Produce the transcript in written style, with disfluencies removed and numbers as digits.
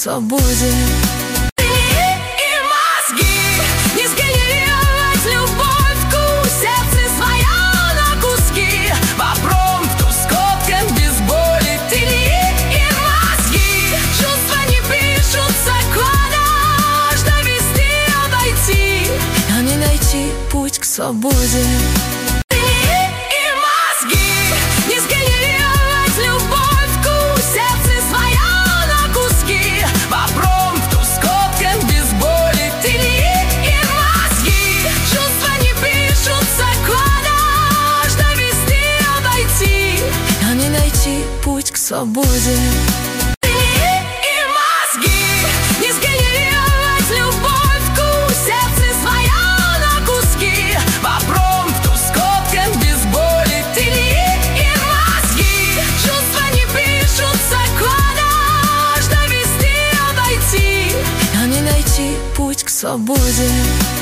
свободе. Путь к свободе. И мозги не сгенерировать любовь, вкус, сердце свое на куски. Попробуй скотком без боли ты. И мозги чувства не пишутся кодом, что вести обойти, а не найти путь к свободе. Путь к свободе.